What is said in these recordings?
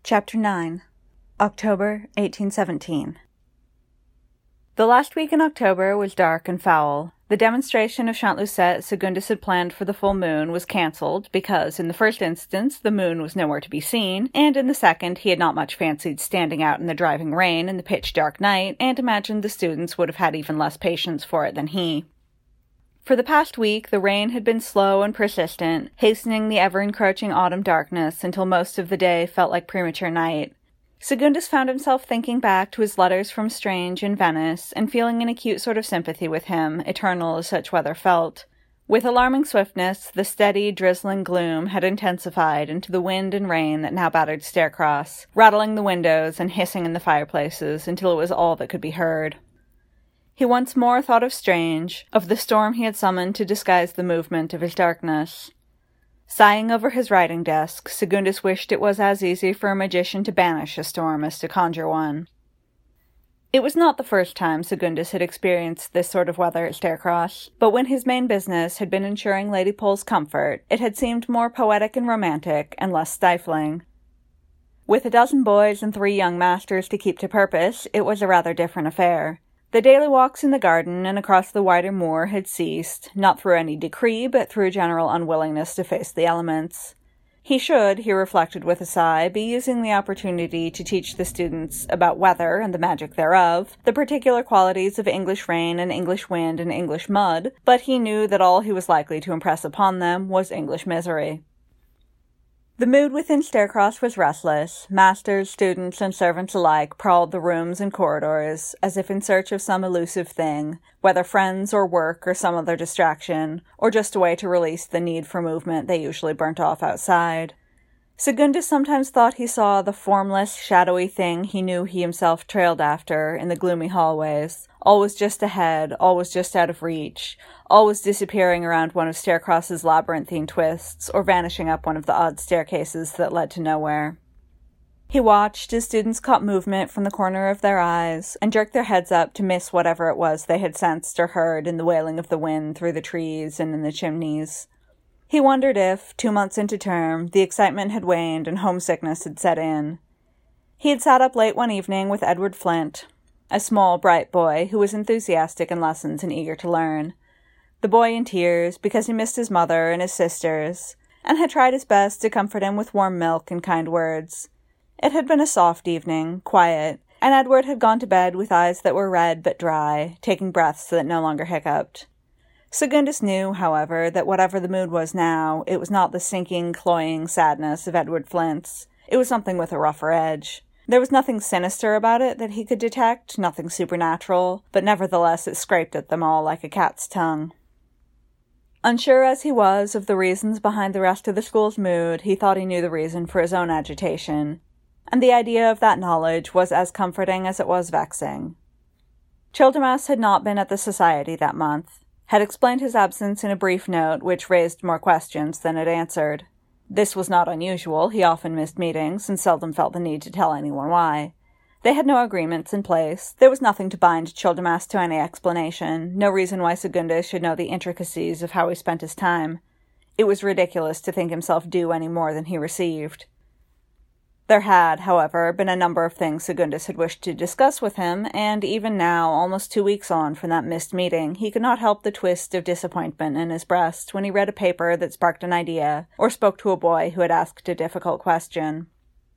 Chapter 9. October 1817. The last week in October was dark and foul. The demonstration of Champlucet Secundus had planned for the full moon was cancelled because, in the first instance, the moon was nowhere to be seen, and in the second, he had not much fancied standing out in the driving rain in the pitch-dark night, and imagined the students would have had even less patience for it than he. For the past week, the rain had been slow and persistent, hastening the ever-encroaching autumn darkness until most of the day felt like premature night. Secundus found himself thinking back to his letters from Strange in Venice, and feeling an acute sort of sympathy with him, eternal as such weather felt. With alarming swiftness, the steady, drizzling gloom had intensified into the wind and rain that now battered Staircross, rattling the windows and hissing in the fireplaces until it was all that could be heard. He once more thought of Strange, of the storm he had summoned to disguise the movement of his darkness. Sighing over his writing desk, Secundus wished it was as easy for a magician to banish a storm as to conjure one. It was not the first time Secundus had experienced this sort of weather at Staircross, but when his main business had been ensuring Lady Pole's comfort, it had seemed more poetic and romantic, and less stifling. With 12 boys and 3 young masters to keep to purpose, it was a rather different affair. The daily walks in the garden and across the wider moor had ceased, not through any decree, but through general unwillingness to face the elements. He should, he reflected with a sigh, be using the opportunity to teach the students about weather and the magic thereof, the particular qualities of English rain and English wind and English mud, but he knew that all he was likely to impress upon them was English misery. The mood within Staircross was restless. Masters, students, and servants alike prowled the rooms and corridors, as if in search of some elusive thing, whether friends or work or some other distraction, or just a way to release the need for movement they usually burnt off outside. Secundus sometimes thought he saw the formless, shadowy thing he knew he himself trailed after in the gloomy hallways, always just ahead, always just out of reach, always disappearing around one of Staircross's labyrinthine twists, or vanishing up one of the odd staircases that led to nowhere. He watched as students caught movement from the corner of their eyes, and jerked their heads up to miss whatever it was they had sensed or heard in the wailing of the wind through the trees and in the chimneys. He wondered if, 2 months into term, the excitement had waned and homesickness had set in. He had sat up late one evening with Edward Flint, a small, bright boy who was enthusiastic in lessons and eager to learn. The boy in tears because he missed his mother and his sisters, and had tried his best to comfort him with warm milk and kind words. It had been a soft evening, quiet, and Edward had gone to bed with eyes that were red but dry, taking breaths that no longer hiccuped. Secundus knew, however, that whatever the mood was now, it was not the sinking, cloying sadness of Edward Flint's. It was something with a rougher edge. There was nothing sinister about it that he could detect, nothing supernatural, but nevertheless it scraped at them all like a cat's tongue. Unsure as he was of the reasons behind the rest of the school's mood, he thought he knew the reason for his own agitation, and the idea of that knowledge was as comforting as it was vexing. Childermas had not been at the society that month, had explained his absence in a brief note which raised more questions than it answered. This was not unusual. He often missed meetings and seldom felt the need to tell anyone why. They had no agreements in place. There was nothing to bind Childermas to any explanation, no reason why Secundus should know the intricacies of how he spent his time. It was ridiculous to think himself due any more than he received. There had, however, been a number of things Secundus had wished to discuss with him, and even now, almost 2 weeks on from that missed meeting, he could not help the twist of disappointment in his breast when he read a paper that sparked an idea, or spoke to a boy who had asked a difficult question.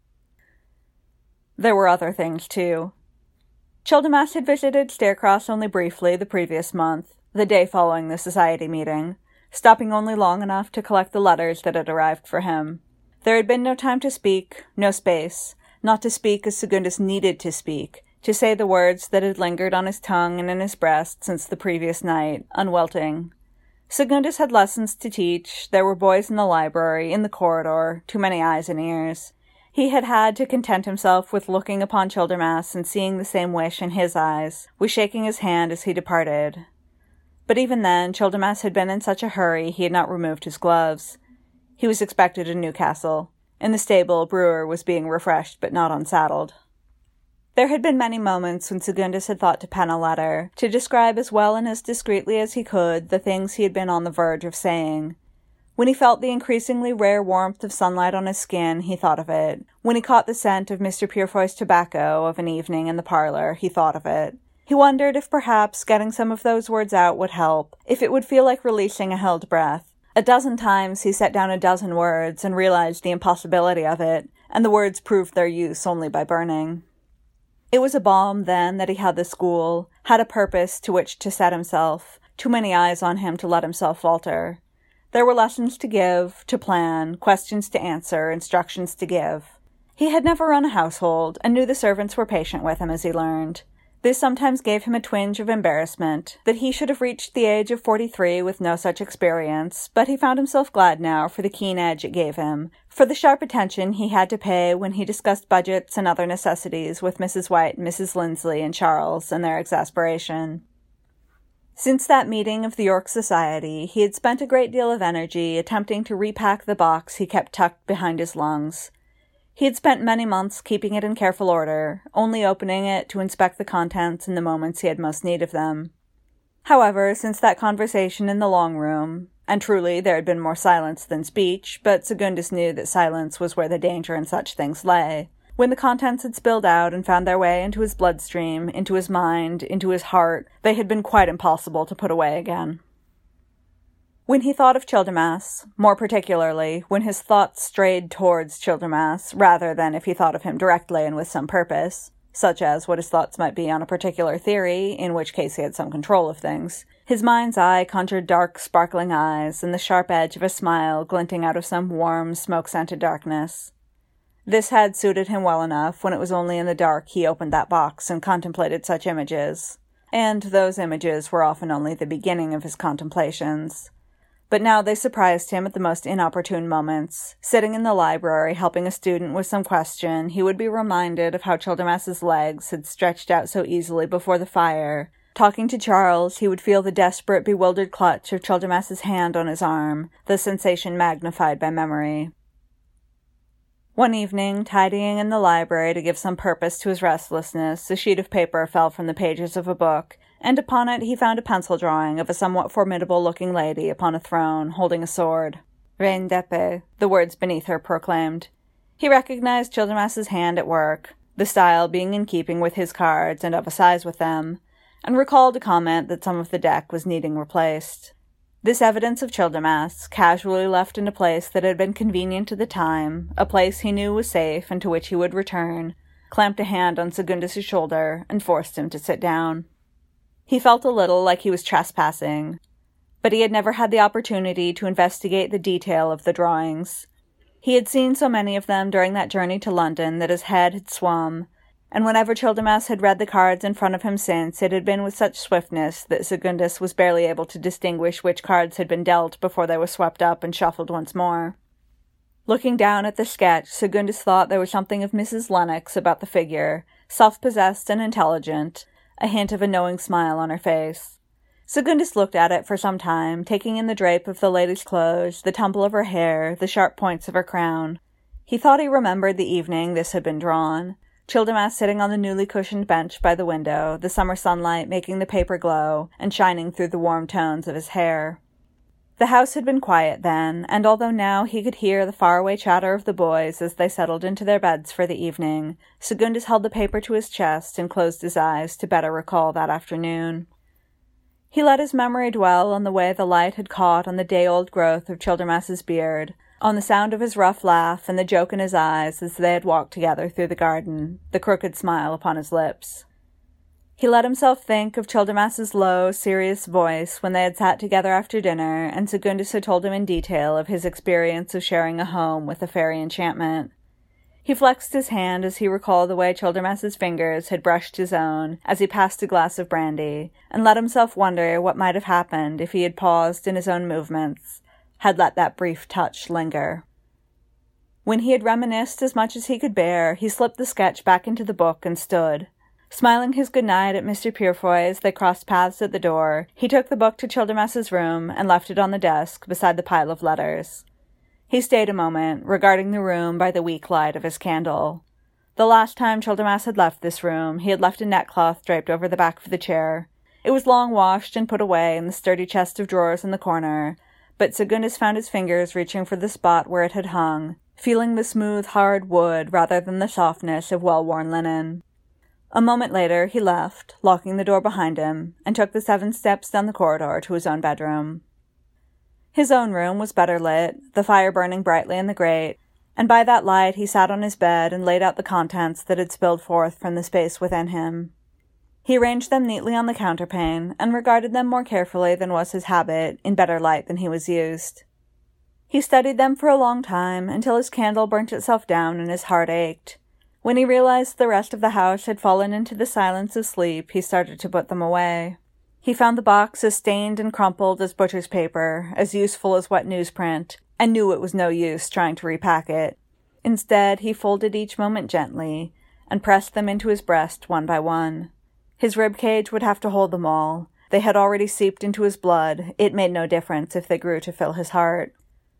There were other things, too. Childermas had visited Staircross only briefly the previous month, the day following the society meeting, stopping only long enough to collect the letters that had arrived for him. There had been no time to speak, no space, not to speak as Secundus needed to speak, to say the words that had lingered on his tongue and in his breast since the previous night, unwelting. Secundus had lessons to teach, there were boys in the library, in the corridor, too many eyes and ears. He had had to content himself with looking upon Childermas and seeing the same wish in his eyes, with shaking his hand as he departed. But even then, Childermas had been in such a hurry he had not removed his gloves. He was expected in Newcastle. In the stable, Brewer was being refreshed but not unsaddled. There had been many moments when Secundus had thought to pen a letter, to describe as well and as discreetly as he could the things he had been on the verge of saying. When he felt the increasingly rare warmth of sunlight on his skin, he thought of it. When he caught the scent of Mr. Purefoy's tobacco of an evening in the parlor, he thought of it. He wondered if perhaps getting some of those words out would help, if it would feel like releasing a held breath. A dozen times he set down a dozen words and realized the impossibility of it, and the words proved their use only by burning. It was a balm, then, that he had the school, had a purpose to which to set himself, too many eyes on him to let himself falter. There were lessons to give, to plan, questions to answer, instructions to give. He had never run a household, and knew the servants were patient with him as he learned. This sometimes gave him a twinge of embarrassment, that he should have reached the age of 43 with no such experience, but he found himself glad now for the keen edge it gave him, for the sharp attention he had to pay when he discussed budgets and other necessities with Mrs. White, Mrs. Lindsley, and Charles, and their exasperation. Since that meeting of the York Society, he had spent a great deal of energy attempting to repack the box he kept tucked behind his lungs. He had spent many months keeping it in careful order, only opening it to inspect the contents in the moments he had most need of them. However, since that conversation in the long room, and truly there had been more silence than speech, but Secundus knew that silence was where the danger in such things lay, when the contents had spilled out and found their way into his bloodstream, into his mind, into his heart, they had been quite impossible to put away again. When he thought of Childermas, more particularly when his thoughts strayed towards Childermas, rather than if he thought of him directly and with some purpose, such as what his thoughts might be on a particular theory, in which case he had some control of things, his mind's eye conjured dark, sparkling eyes, and the sharp edge of a smile glinting out of some warm, smoke-scented darkness. This had suited him well enough when it was only in the dark he opened that box and contemplated such images, and those images were often only the beginning of his contemplations. But now they surprised him at the most inopportune moments. Sitting in the library helping a student with some question, he would be reminded of how Childermas's legs had stretched out so easily before the fire. Talking to Charles, he would feel the desperate, bewildered clutch of Childermas's hand on his arm, the sensation magnified by memory. One evening, tidying in the library to give some purpose to his restlessness, a sheet of paper fell from the pages of a book, and upon it he found a pencil drawing of a somewhat formidable-looking lady upon a throne, holding a sword. Reine d'épée, the words beneath her proclaimed. He recognized Childermas's hand at work, the style being in keeping with his cards and of a size with them, and recalled a comment that some of the deck was needing replaced. This evidence of Childermas, casually left in a place that had been convenient to the time, a place he knew was safe and to which he would return, clamped a hand on Secundus's shoulder and forced him to sit down. He felt a little like he was trespassing, but he had never had the opportunity to investigate the detail of the drawings. He had seen so many of them during that journey to London that his head had swum, and whenever Childermas had read the cards in front of him since, it had been with such swiftness that Secundus was barely able to distinguish which cards had been dealt before they were swept up and shuffled once more. Looking down at the sketch, Secundus thought there was something of Mrs. Lennox about the figure, self-possessed and intelligent, a hint of a knowing smile on her face. Secundus looked at it for some time, taking in the drape of the lady's clothes, the tumble of her hair, the sharp points of her crown. He thought he remembered the evening this had been drawn. Childermas sitting on the newly cushioned bench by the window, the summer sunlight making the paper glow and shining through the warm tones of his hair. The house had been quiet then, and although now he could hear the faraway chatter of the boys as they settled into their beds for the evening, Secundus held the paper to his chest and closed his eyes to better recall that afternoon. He let his memory dwell on the way the light had caught on the day-old growth of Childermas's beard, on the sound of his rough laugh and the joke in his eyes as they had walked together through the garden, the crooked smile upon his lips. He let himself think of Childermas's low, serious voice when they had sat together after dinner, and Secundus had told him in detail of his experience of sharing a home with a fairy enchantment. He flexed his hand as he recalled the way Childermas's fingers had brushed his own as he passed a glass of brandy, and let himself wonder what might have happened if he had paused in his own movements, had let that brief touch linger. When he had reminisced as much as he could bear, he slipped the sketch back into the book and stood. Smiling his good night at Mr. Purefoy as they crossed paths at the door, he took the book to Childermas's room and left it on the desk beside the pile of letters. He stayed a moment, regarding the room by the weak light of his candle. The last time Childermas had left this room, he had left a neckcloth draped over the back of the chair. It was long washed and put away in the sturdy chest of drawers in the corner, but Secundus found his fingers reaching for the spot where it had hung, feeling the smooth, hard wood rather than the softness of well-worn linen. A moment later, he left, locking the door behind him, and took the 7 steps down the corridor to his own bedroom. His own room was better lit, the fire burning brightly in the grate, and by that light he sat on his bed and laid out the contents that had spilled forth from the space within him. He arranged them neatly on the counterpane, and regarded them more carefully than was his habit, in better light than he was used. He studied them for a long time, until his candle burnt itself down and his heart ached. When he realized the rest of the house had fallen into the silence of sleep, he started to put them away. He found the box as stained and crumpled as butcher's paper, as useful as wet newsprint, and knew it was no use trying to repack it. Instead, he folded each moment gently, and pressed them into his breast one by one. His ribcage would have to hold them all. They had already seeped into his blood. It made no difference if they grew to fill his heart.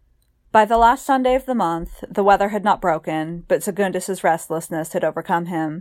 By the last Sunday of the month, the weather had not broken, but Secundus's restlessness had overcome him.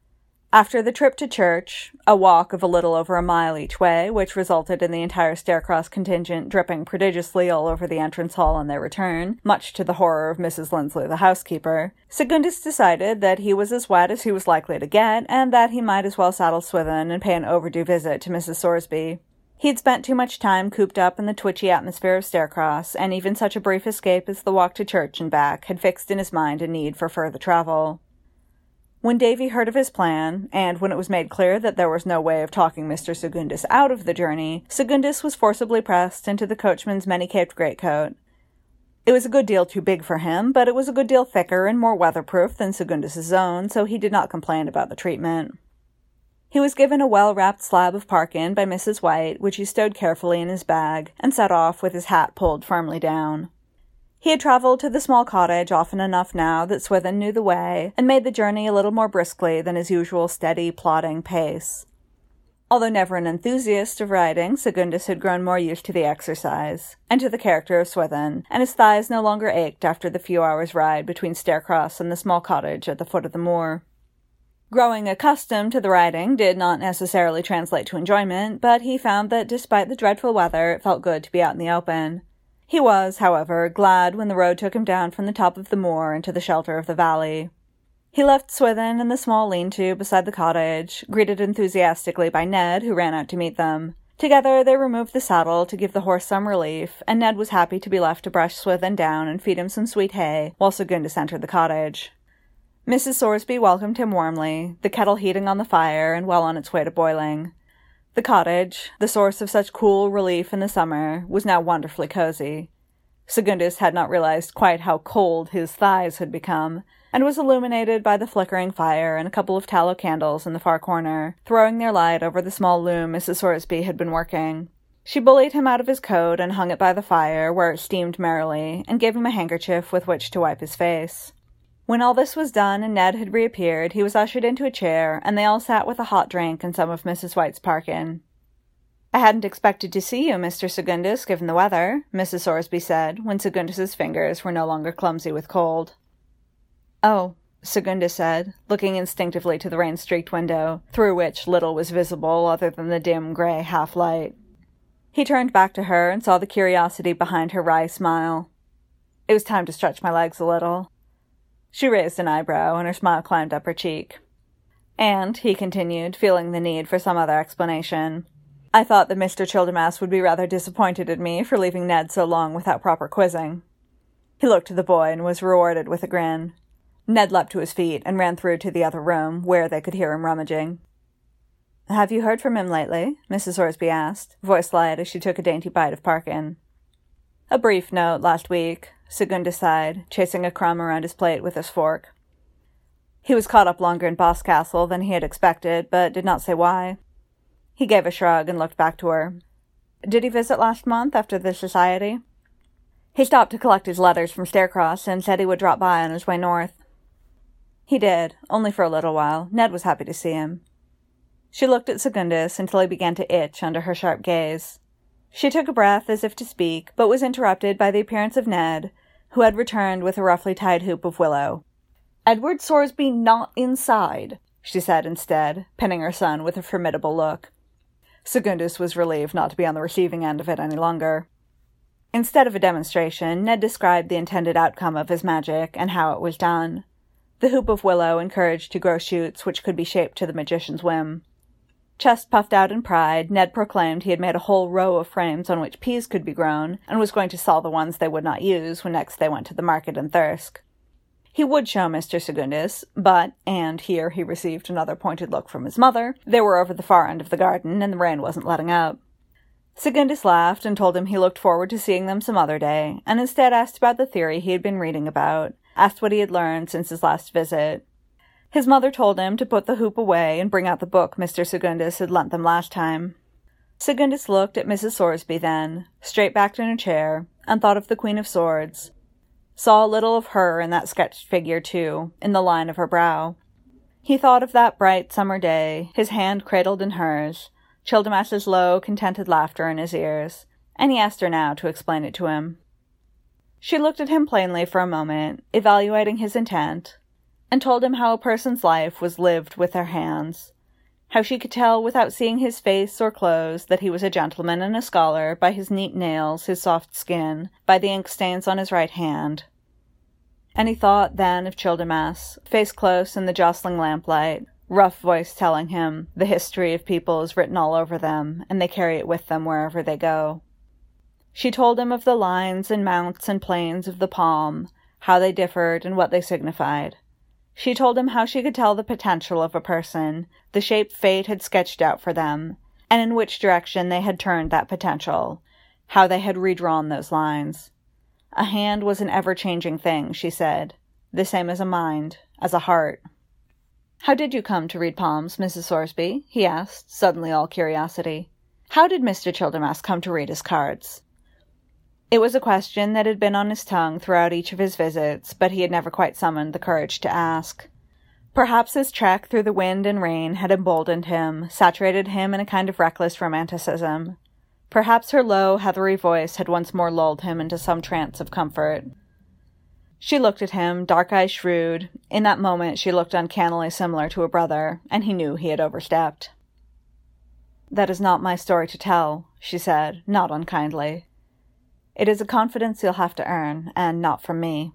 After the trip to church, a walk of a little over a mile each way, which resulted in the entire Staircross contingent dripping prodigiously all over the entrance hall on their return, much to the horror of Mrs. Lindsley the housekeeper, Secundus decided that he was as wet as he was likely to get, and that he might as well saddle Swithin and pay an overdue visit to Mrs. Sorsby. He had spent too much time cooped up in the twitchy atmosphere of Staircross, and even such a brief escape as the walk to church and back had fixed in his mind a need for further travel. When Davy heard of his plan, and when it was made clear that there was no way of talking Mr. Secundus out of the journey, Secundus was forcibly pressed into the coachman's many-caped greatcoat. It was a good deal too big for him, but it was a good deal thicker and more weatherproof than Secundus's own, so he did not complain about the treatment. He was given a well-wrapped slab of parkin by Mrs. White, which he stowed carefully in his bag, and set off with his hat pulled firmly down. He had travelled to the small cottage often enough now that Swithin knew the way, and made the journey a little more briskly than his usual steady, plodding pace. Although never an enthusiast of riding, Secundus had grown more used to the exercise, and to the character of Swithin, and his thighs no longer ached after the few hours' ride between Staircross and the small cottage at the foot of the moor. Growing accustomed to the riding did not necessarily translate to enjoyment, but he found that despite the dreadful weather, it felt good to be out in the open. He was, however, glad when the road took him down from the top of the moor into the shelter of the valley. He left Swithin in the small lean-to beside the cottage, greeted enthusiastically by Ned, who ran out to meet them. Together they removed the saddle to give the horse some relief, and Ned was happy to be left to brush Swithin down and feed him some sweet hay, while Secundus entered the cottage. Mrs. Sorsby welcomed him warmly, the kettle heating on the fire and well on its way to boiling. The cottage, the source of such cool relief in the summer, was now wonderfully cozy. Secundus had not realized quite how cold his thighs had become, and was illuminated by the flickering fire and a couple of tallow candles in the far corner, throwing their light over the small loom Mrs. Sorsby had been working. She bullied him out of his coat and hung it by the fire, where it steamed merrily, and gave him a handkerchief with which to wipe his face. When all this was done and Ned had reappeared, he was ushered into a chair, and they all sat with a hot drink and some of Mrs. White's parkin. "I hadn't expected to see you, Mr. Secundus, given the weather," Mrs. Sorsby said, when Secundus's fingers were no longer clumsy with cold. "Oh," Secundus said, looking instinctively to the rain-streaked window, through which little was visible other than the dim grey half-light. He turned back to her and saw the curiosity behind her wry smile. "It was time to stretch my legs a little." She raised an eyebrow, and her smile climbed up her cheek. "And," he continued, feeling the need for some other explanation, "I thought that Mr. Childermas would be rather disappointed at me for leaving Ned so long without proper quizzing." He looked to the boy and was rewarded with a grin. Ned leapt to his feet and ran through to the other room, where they could hear him rummaging. "Have you heard from him lately?" Mrs. Sorsby asked, voice light as she took a dainty bite of parkin. "A brief note last week," Secundus sighed, chasing a crumb around his plate with his fork. He was caught up longer in Boscastle than he had expected, but did not say why. He gave a shrug and looked back to her. "Did he visit last month after the society?" "He stopped to collect his letters from Staircross and said he would drop by on his way north." "He did, only for a little while. Ned was happy to see him." She looked at Secundus until he began to itch under her sharp gaze. She took a breath as if to speak, but was interrupted by the appearance of Ned, who had returned with a roughly tied hoop of willow. "Edward Sorsby not inside," she said instead, pinning her son with a formidable look. Secundus was relieved not to be on the receiving end of it any longer. Instead of a demonstration, Ned described the intended outcome of his magic and how it was done. The hoop of willow encouraged to grow shoots which could be shaped to the magician's whim. Chest puffed out in pride, Ned proclaimed he had made a whole row of frames on which peas could be grown, and was going to sell the ones they would not use when next they went to the market in Thirsk. He would show Mr. Secundus, but, and here he received another pointed look from his mother, they were over the far end of the garden, and the rain wasn't letting up. Secundus laughed and told him he looked forward to seeing them some other day, and instead asked about the theory he had been reading about, asked what he had learned since his last visit. His mother told him to put the hoop away and bring out the book Mr. Secundus had lent them last time. Secundus looked at Mrs. Sorsby then, straight backed in her chair, and thought of the Queen of Swords. Saw a little of her in that sketched figure, too, in the line of her brow. He thought of that bright summer day, his hand cradled in hers, Childemas's low, contented laughter in his ears, and he asked her now to explain it to him. She looked at him plainly for a moment, evaluating his intent, and told him how a person's life was lived with their hands, how she could tell without seeing his face or clothes that he was a gentleman and a scholar by his neat nails, his soft skin, by the ink stains on his right hand. And he thought then of Childemas, face close in the jostling lamplight, rough voice telling him the history of people is written all over them, and they carry it with them wherever they go. She told him of the lines and mounts and planes of the palm, how they differed and what they signified. She told him how she could tell the potential of a person, the shape fate had sketched out for them, and in which direction they had turned that potential, how they had redrawn those lines. A hand was an ever-changing thing, she said, the same as a mind, as a heart. "How did you come to read palms, Mrs. Sorsby?" he asked, suddenly all curiosity. "How did Mr. Childemas come to read his cards?" It was a question that had been on his tongue throughout each of his visits, but he had never quite summoned the courage to ask. Perhaps his trek through the wind and rain had emboldened him, saturated him in a kind of reckless romanticism. Perhaps her low, heathery voice had once more lulled him into some trance of comfort. She looked at him, dark eyes shrewd. In that moment she looked uncannily similar to a brother, and he knew he had overstepped. "That is not my story to tell," she said, not unkindly. "It is a confidence you'll have to earn, and not from me."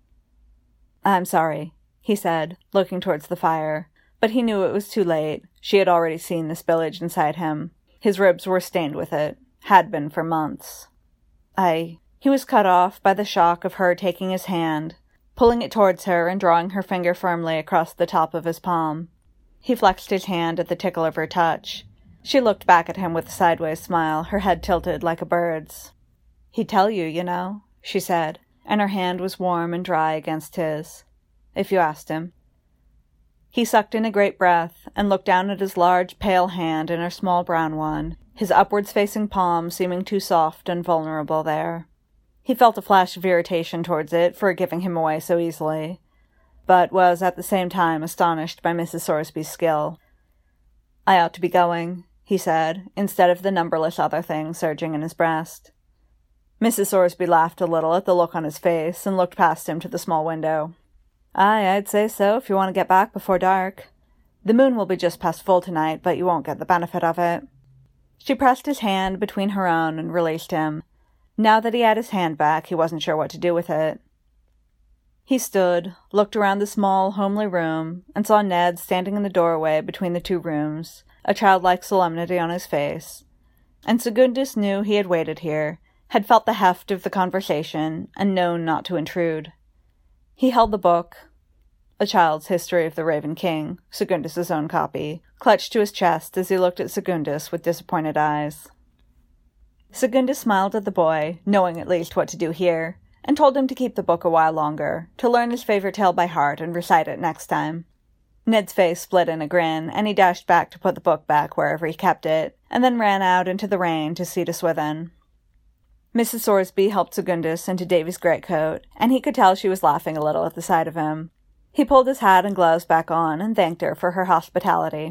"I'm sorry," he said, looking towards the fire, but he knew it was too late. She had already seen the spillage inside him. His ribs were stained with it, had been for months. He was cut off by the shock of her taking his hand, pulling it towards her and drawing her finger firmly across the top of his palm. He flexed his hand at the tickle of her touch. She looked back at him with a sideways smile, her head tilted like a bird's. "He'd tell you, you know," she said, and her hand was warm and dry against his. "If you asked him." He sucked in a great breath, and looked down at his large, pale hand in her small brown one, his upwards-facing palm seeming too soft and vulnerable there. He felt a flash of irritation towards it for giving him away so easily, but was at the same time astonished by Mrs. Sorsby's skill. "I ought to be going," he said, instead of the numberless other things surging in his breast. Mrs. Sorsby laughed a little at the look on his face, and looked past him to the small window. I'd say so if you want to get back before dark. The moon will be just past full tonight, but you won't get the benefit of it." She pressed his hand between her own and released him. Now that he had his hand back, he wasn't sure what to do with it. He stood, looked around the small, homely room, and saw Ned standing in the doorway between the two rooms, a childlike solemnity on his face. And Secundus knew he had waited here, had felt the heft of the conversation, and known not to intrude. He held the book, A Child's History of the Raven King, Secundus's own copy, clutched to his chest as he looked at Secundus with disappointed eyes. Secundus smiled at the boy, knowing at least what to do here, and told him to keep the book a while longer, to learn his favorite tale by heart and recite it next time. Ned's face split in a grin, and he dashed back to put the book back wherever he kept it, and then ran out into the rain to see to Swithin. Mrs. Sorsby helped Secundus into Davy's greatcoat, and he could tell she was laughing a little at the sight of him. He pulled his hat and gloves back on and thanked her for her hospitality.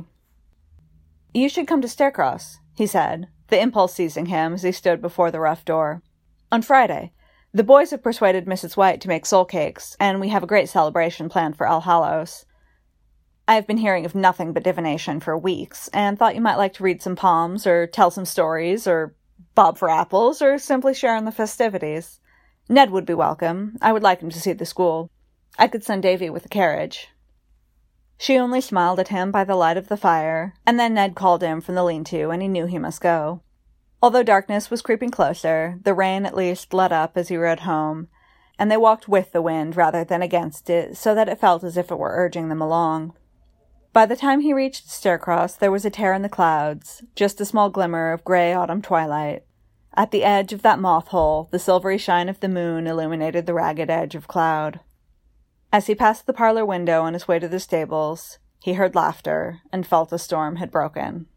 "You should come to Staircross," he said, the impulse seizing him as he stood before the rough door. "On Friday. The boys have persuaded Mrs. White to make soul cakes, and we have a great celebration planned for All Hallows. I have been hearing of nothing but divination for weeks, and thought you might like to read some palms, or tell some stories, or Bob for apples, or simply share in the festivities? Ned would be welcome. I would like him to see the school. I could send Davy with a carriage. She only smiled at him by the light of the fire, and then Ned called him from the lean-to, and he knew he must go. Although darkness was creeping closer, the rain at least let up as he rode home, and they walked with the wind rather than against it, so that it felt as if it were urging them along. By the time he reached Staircross, there was a tear in the clouds, just a small glimmer of grey autumn twilight. At the edge of that moth-hole, the silvery shine of the moon illuminated the ragged edge of cloud. As he passed the parlor window on his way to the stables, he heard laughter and felt a storm had broken.